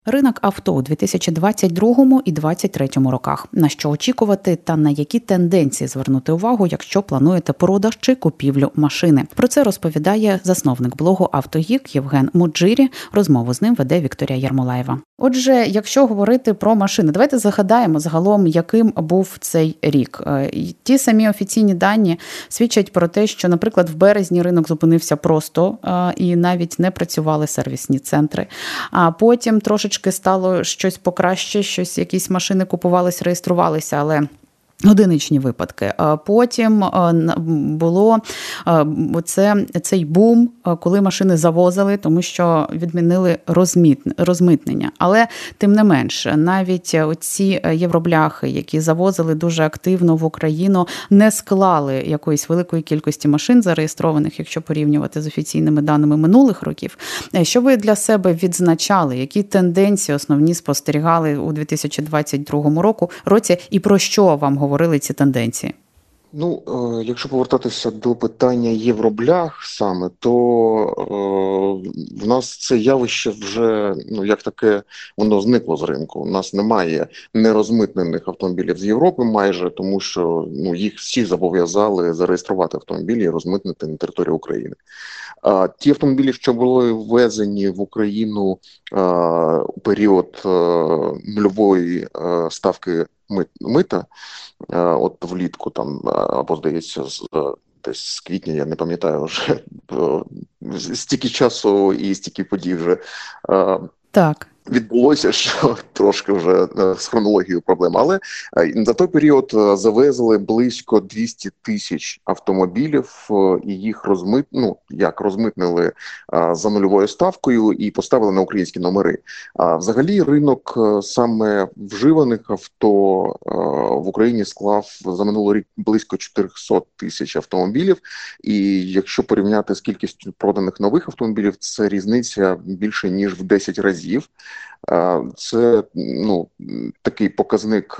Ринок авто у 2022 і 2023 роках. На що очікувати та на які тенденції звернути увагу, якщо плануєте продаж чи купівлю машини. Про це розповідає засновник блогу «Автогік» Євген Муджирі. Розмову з ним веде Вікторія Ярмолаєва. Отже, якщо говорити про машини, давайте згадаємо загалом, яким був цей рік. Ті самі офіційні дані свідчать про те, що, наприклад, в березні ринок зупинився просто і навіть не працювали сервісні центри. А потім трошечки стало щось покраще, якісь машини купувались, реєструвалися, але одиничні випадки. Потім було цей бум, коли машини завозили, тому що відмінили розмитнення. Але тим не менш, навіть оці євробляхи, які завозили дуже активно в Україну, не склали якоїсь великої кількості машин зареєстрованих, якщо порівнювати з офіційними даними минулих років. Що ви для себе відзначали? Які тенденції основні спостерігали у 2022 році і про що вам говорили ці тенденції? Якщо повертатися до питання євроблях саме, то в нас це явище вже, як таке, воно зникло з ринку. У нас немає нерозмитнених автомобілів з Європи майже, тому що їх всі зобов'язали зареєструвати автомобілі і розмитнити на території України. Ті автомобілі, що були ввезені в Україну у період нульової ставки мита, от влітку там, або, здається, десь з квітня, я не пам'ятаю вже, стільки часу і стільки подій вже Так. відбулося, що трошки вже з хронологією проблем. Але за той період завезли близько 200 тисяч автомобілів, і їх розмитнили за нульовою ставкою і поставили на українські номери. Взагалі ринок саме вживаних авто в Україні склав за минулий рік близько 400 тисяч автомобілів. І якщо порівняти з кількістю проданих нових автомобілів, це різниця більше ніж в 10 разів. Це такий показник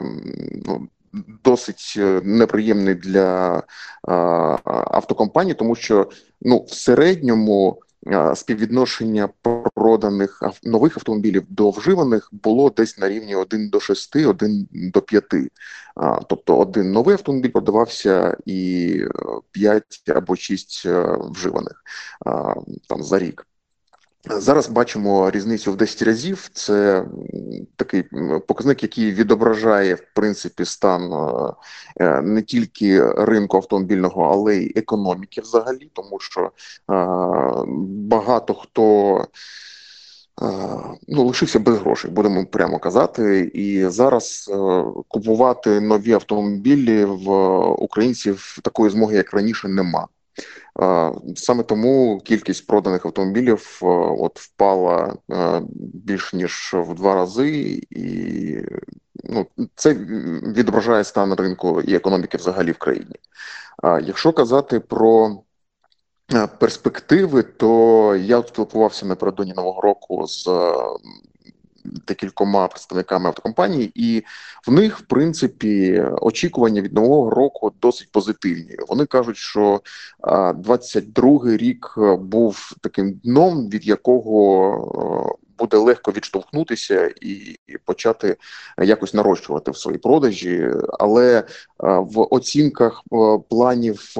досить неприємний для автокомпаній, тому що в середньому співвідношення проданих нових автомобілів до вживаних було десь на рівні 1 до 6, 1 до 5. Тобто один новий автомобіль продавався і 5 або 6 вживаних там за рік. Зараз бачимо різницю в 10 разів. Це такий показник, який відображає, в принципі, стан не тільки ринку автомобільного, але й економіки взагалі, тому що багато хто лишився без грошей, будемо прямо казати. І зараз купувати нові автомобілі в українців такої змоги, як раніше, нема. Саме тому кількість проданих автомобілів впала більш ніж в 2 рази, і це відображає стан ринку і економіки взагалі в країні. Якщо казати про перспективи, то я спілкувався напередодні Нового року з декількома представниками автокомпаній, і в них, в принципі, очікування від Нового року досить позитивні. Вони кажуть, що 22-й рік був таким дном, від якого буде легко відштовхнутися і почати якось нарощувати в свої продажі. Але в оцінках планів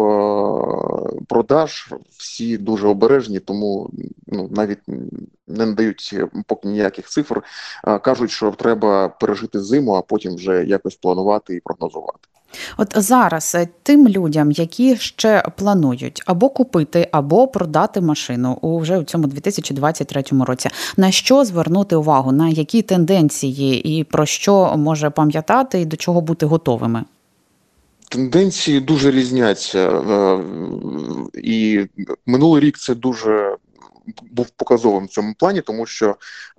продаж всі дуже обережні, тому навіть не надають поки ніяких цифр. Кажуть, що треба пережити зиму, а потім вже якось планувати і прогнозувати. От зараз тим людям, які ще планують або купити, або продати машину вже у цьому 2023 році, на що звернути увагу, на які тенденції і про що може пам'ятати і до чого бути готовими? Тенденції дуже різняться. І минулий рік це дуже був показовим в цьому плані, тому що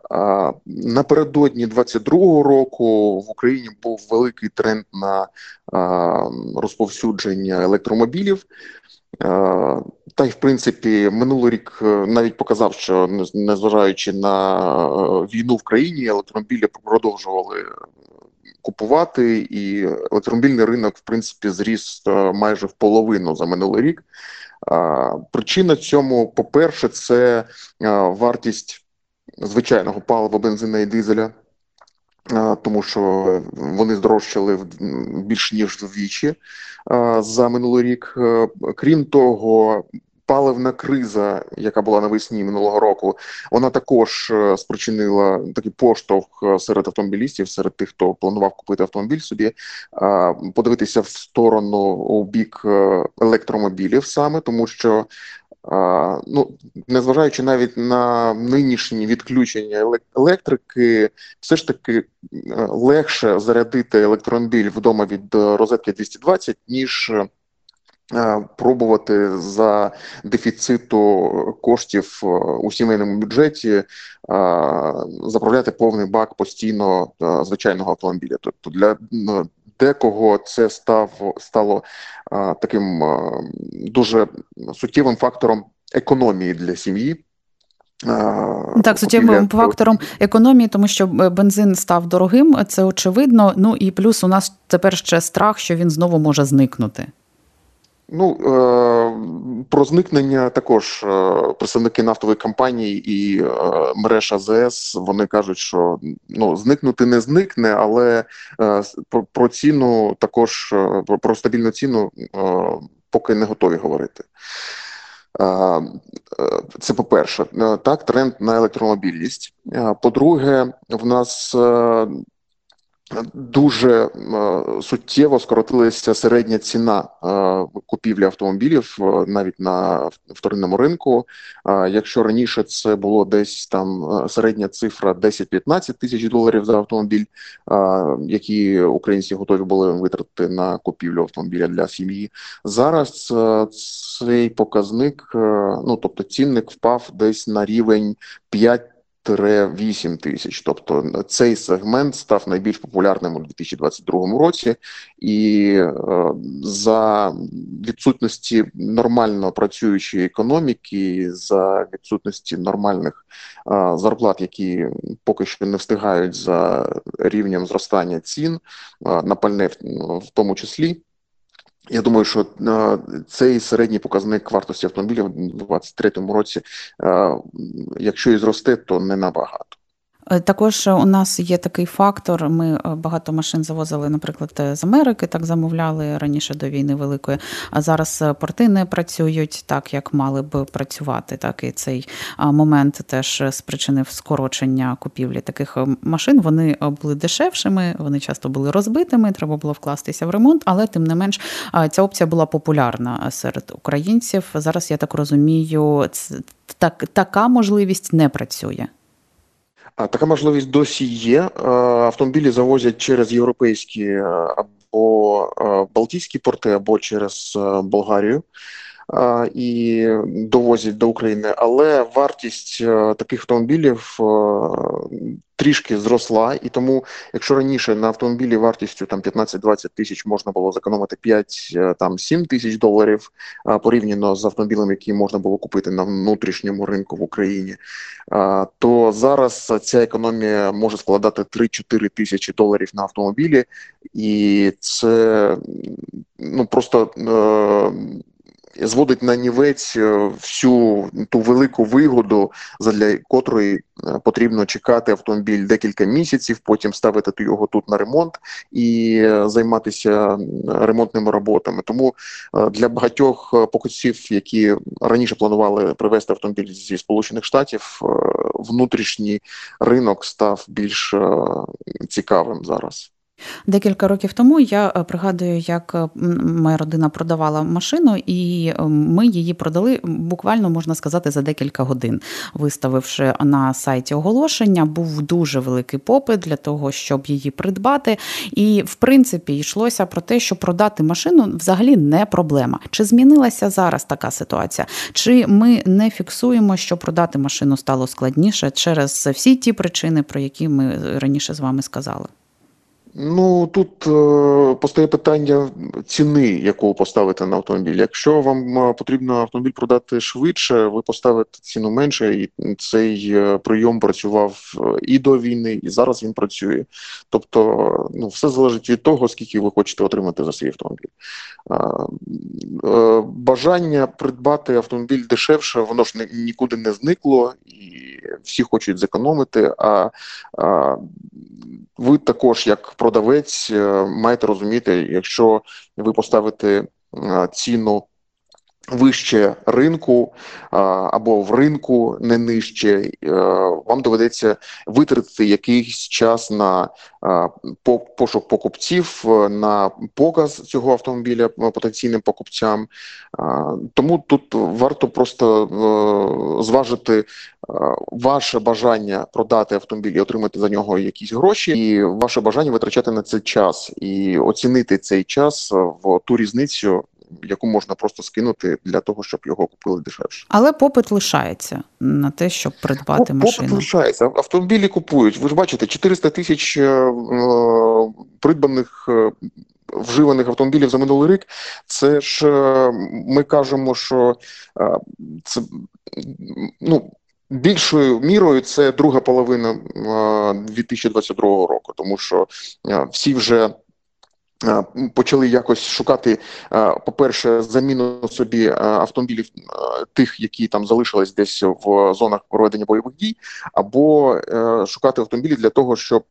напередодні 22-го року в Україні був великий тренд на розповсюдження електромобілів. Та й, в принципі, минулий рік навіть показав, що, незважаючи на війну в країні, електромобілі продовжували купувати, і електромобільний ринок, в принципі, зріс майже в половину за минулий рік. Причина цьому, по-перше, це вартість звичайного палива, бензина і дизеля, тому що вони здорожчали більш ніж вдвічі за минулий рік. Крім того, паливна криза, яка була навесні минулого року, вона також спричинила такий поштовх серед автомобілістів, серед тих, хто планував купити автомобіль собі, подивитися в сторону, у бік електромобілів саме, тому що незважаючи навіть на нинішні відключення електрики, все ж таки легше зарядити електромобіль вдома від розетки 220, ніж пробувати за дефіциту коштів у сімейному бюджеті заправляти повний бак постійно звичайного автомобіля. Тобто для декого це стало таким дуже суттєвим фактором економії для сім'ї. Так, суттєвим фактором економії, тому що бензин став дорогим, це очевидно. Ну і плюс у нас тепер ще страх, що він знову може зникнути. Про зникнення також представники нафтових компаній і мереж АЗС, вони кажуть, що зникнути не зникне, але про ціну також, про стабільну ціну поки не готові говорити. Це по-перше. Так, тренд на електромобільність. По-друге, в нас дуже суттєво скоротилася середня ціна купівлі автомобілів навіть на вторинному ринку. Якщо раніше це було десь там середня цифра 10-15 тисяч доларів за автомобіль, які українці готові були витратити на купівлю автомобіля для сім'ї, зараз цей показник, тобто цінник впав десь на рівень 5-8 тисяч. Тобто цей сегмент став найбільш популярним у 2022 році, і за відсутності нормально працюючої економіки, за відсутності нормальних зарплат, які поки що не встигають за рівнем зростання цін на пальне в тому числі, я думаю, що цей середній показник вартості автомобілів у 2023 році, якщо і зросте, то не набагато. Також у нас є такий фактор, ми багато машин завозили, наприклад, з Америки, так замовляли раніше до війни великої, а зараз порти не працюють так, як мали б працювати. Так, і цей момент теж спричинив скорочення купівлі таких машин. Вони були дешевшими, вони часто були розбитими, треба було вкластися в ремонт, але тим не менш ця опція була популярна серед українців. Зараз, я так розумію, така можливість не працює. Така можливість досі є. Автомобілі завозять через європейські або балтійські порти, або через Болгарію і довозять до України, але вартість таких автомобілів трішки зросла, і тому, якщо раніше на автомобілі вартістю 15-20 тисяч можна було зекономити 5-7 тисяч доларів порівняно з автомобілем, який можна було купити на внутрішньому ринку в Україні, то зараз ця економія може складати 3-4 тисячі доларів на автомобілі, і це просто зводить на нівець всю ту велику вигоду, задля котрої потрібно чекати автомобіль декілька місяців, потім ставити його тут на ремонт і займатися ремонтними роботами. Тому для багатьох покупців, які раніше планували привезти автомобіль зі Сполучених Штатів, внутрішній ринок став більш цікавим зараз. Декілька років тому я пригадую, як моя родина продавала машину, і ми її продали буквально, можна сказати, за декілька годин. Виставивши на сайті оголошення, був дуже великий попит для того, щоб її придбати. І, в принципі, йшлося про те, що продати машину взагалі не проблема. Чи змінилася зараз така ситуація? Чи ми не фіксуємо, що продати машину стало складніше через всі ті причини, про які ми раніше з вами сказали? Ну, тут постає питання ціни, яку поставити на автомобіль. Якщо вам потрібно автомобіль продати швидше, ви поставите ціну менше, і цей прийом працював і до війни, і зараз він працює. Тобто, ну, все залежить від того, скільки ви хочете отримати за свій автомобіль. Бажання придбати автомобіль дешевше, воно ж нікуди не зникло, і всі хочуть зекономити, а ви також, як продавець, маєте розуміти, якщо ви поставите ціну вище ринку або в ринку не нижче, вам доведеться витратити якийсь час на пошук покупців, на показ цього автомобіля потенційним покупцям. Тому тут варто просто зважити ваше бажання продати автомобіль і отримати за нього якісь гроші, і ваше бажання витрачати на це час, і оцінити цей час в ту різницю, яку можна просто скинути для того, щоб його купили дешевше. Але попит лишається на те, щоб придбати машину. Попит лишається. Автомобілі купують. Ви ж бачите, 400 тисяч придбаних вживаних автомобілів за минулий рік. Це ж ми кажемо, що це, ну, більшою мірою це друга половина 2022 року, тому що всі вже почали якось шукати, по-перше, заміну собі автомобілів тих, які там залишились десь в зонах проведення бойових дій, або шукати автомобілі для того, щоб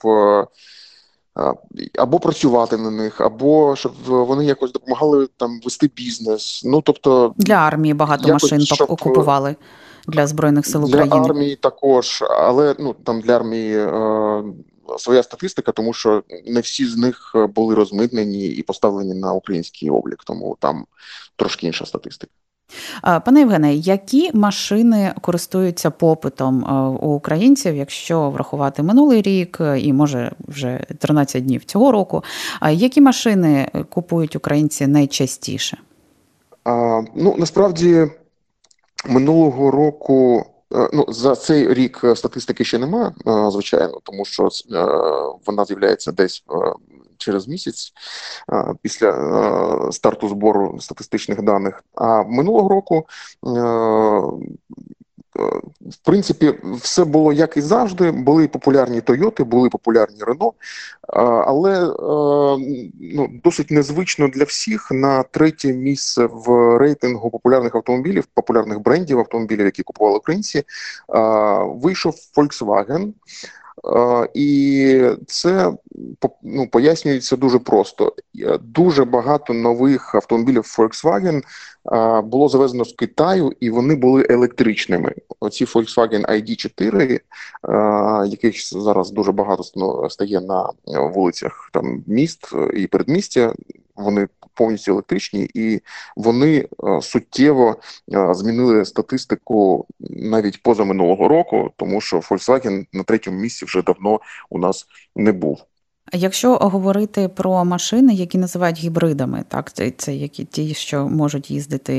або працювати на них, або щоб вони якось допомагали там вести бізнес. Ну, тобто для армії багато машин окупували для Збройних сил України. Для армії також, але ну там для армії своя статистика, тому що не всі з них були розмитнені і поставлені на український облік, тому там трошки інша статистика. Пане Євгене, які машини користуються попитом у українців, якщо врахувати минулий рік і, може, вже 13 днів цього року, які машини купують українці найчастіше? Ну, насправді, минулого року, ну, за цей рік статистики ще немає, звичайно, тому що вона з'являється десь через місяць після старту збору статистичних даних. А минулого року, в принципі, все було як і завжди. Були популярні Тойоти, були популярні Рено, але ну, досить незвично для всіх на третє місце в рейтингу популярних автомобілів, популярних брендів автомобілів, які купували українці, вийшов Volkswagen. І це, ну, пояснюється дуже просто. Дуже багато нових автомобілів Volkswagen було завезено з Китаю, і вони були електричними. Оці Volkswagen ID4, яких зараз дуже багато стає на вулицях там міст і передмістя, вони повністю електричні, і вони суттєво змінили статистику навіть поза минулого року, тому що Volkswagen на третьому місці вже давно у нас не був. Якщо говорити про машини, які називають гібридами, так, це які ті, що можуть їздити,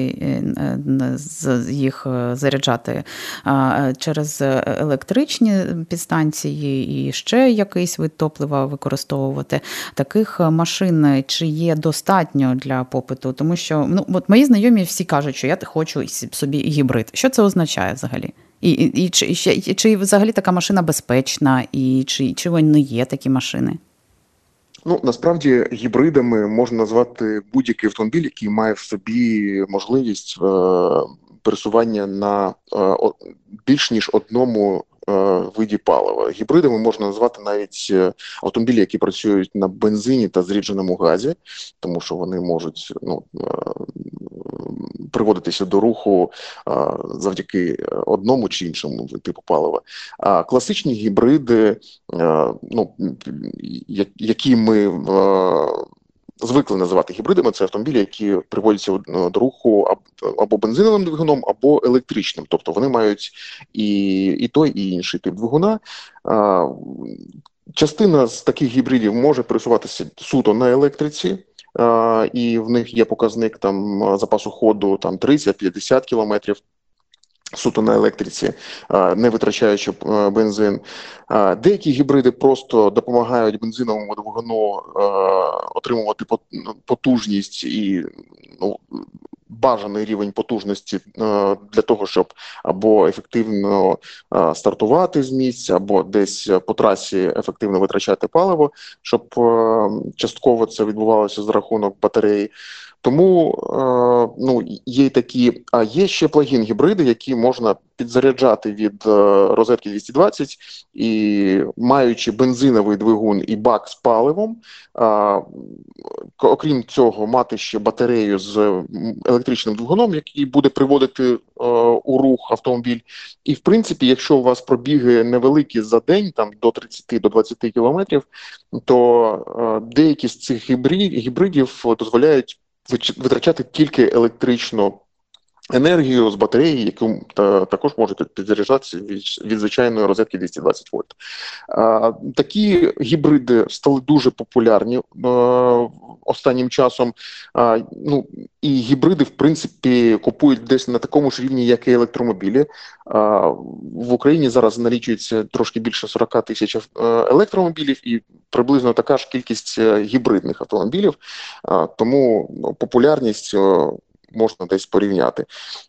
їх заряджати через електричні підстанції і ще якийсь вид топлива використовувати, таких машин чи є достатньо для попиту? Тому що, ну, от мої знайомі всі кажуть, що я хочу собі гібрид. Що це означає взагалі? І чи взагалі така машина безпечна, і чи вони є такі машини? Ну, насправді, гібридами можна назвати будь-який автомобіль, який має в собі можливість пересування на більш ніж одному виді палива. Гібридами можна назвати навіть автомобілі, які працюють на бензині та зрідженому газі, тому що вони можуть, ну, приводитися до руху завдяки одному чи іншому типу палива. А класичні гібриди, ну, які ми звикли називати гібридами, це автомобілі, які приводяться до руху або бензиновим двигуном, або електричним. Тобто вони мають і той, і інший тип двигуна. Частина з таких гібридів може пересуватися суто на електриці, і в них є показник там запасу ходу там 30-50 кілометрів. суто на електриці, не витрачаючи бензин. Деякі гібриди просто допомагають бензиновому двигуну отримувати потужність і бажаний рівень потужності для того, щоб або ефективно стартувати з місця, або десь по трасі ефективно витрачати паливо, щоб частково це відбувалося за рахунок батареї. Тому є такі, а є ще плагін-гібриди, які можна підзаряджати від розетки 220 і маючи бензиновий двигун і бак з паливом, окрім цього, мати ще батарею з електричним двигуном, який буде приводити у рух автомобіль. І, в принципі, якщо у вас пробіги невеликі за день, там до 30-20 кілометрів, то деякі з цих гібридів дозволяють витрачати тільки електричну енергію з батареї, яку також можете підзаряджатися від звичайної розетки 220 вольт. Такі гібриди стали дуже популярні останнім часом. І гібриди, в принципі, купують десь на такому ж рівні, як і електромобілі. В Україні зараз налічується трошки більше 40 тисяч електромобілів і приблизно така ж кількість гібридних автомобілів. Тому популярність можна десь порівняти.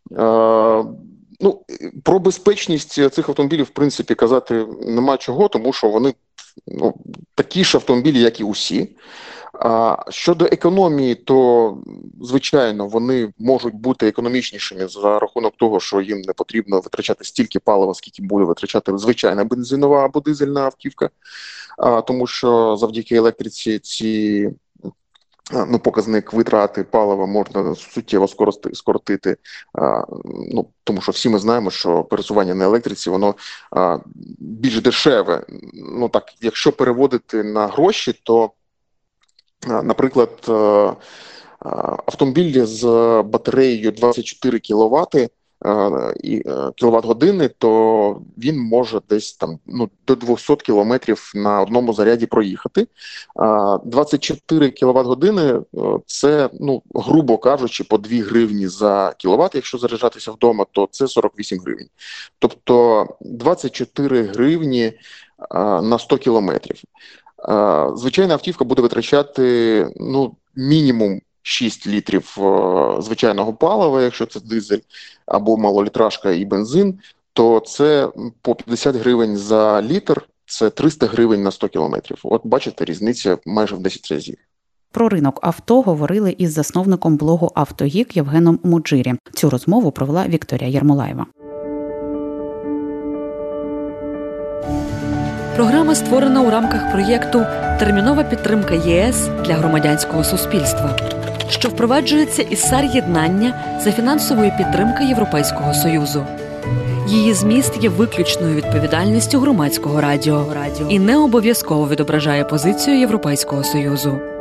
Про безпечність цих автомобілів, в принципі, казати нема чого, тому що вони такі ж автомобілі, як і усі. Щодо економії, то, звичайно, вони можуть бути економічнішими за рахунок того, що їм не потрібно витрачати стільки палива, скільки буде витрачати звичайна бензинова або дизельна автівка, тому що завдяки електриці показник витрати палива можна суттєво скоротити, тому що всі ми знаємо, що пересування на електриці, воно більш дешеве. Якщо переводити на гроші, то, наприклад, автомобіль з батареєю 24 кВт кіловат-години, то він може десь до 200 кілометрів на одному заряді проїхати. 24 кВт-години – це, грубо кажучи, по 2 гривні за кіловат. Якщо заряджатися вдома, то це 48 гривень. Тобто 24 гривні на 100 кілометрів. Звичайна автівка буде витрачати, мінімум 6 літрів звичайного палива, якщо це дизель, або малолітражка і бензин, то це по 50 гривень за літр, це 300 гривень на 100 кілометрів. От бачите, різниця майже в 10 разів. Про ринок авто говорили із засновником блогу «Автогік» Євгеном Муджирі. Цю розмову провела Вікторія Єрмолаєва. Програма створена у рамках проєкту «Термінова підтримка ЄС для громадянського суспільства», що впроваджується із САР-єднання за фінансової підтримки Європейського Союзу. Її зміст є виключною відповідальністю громадського радіо і не обов'язково відображає позицію Європейського Союзу.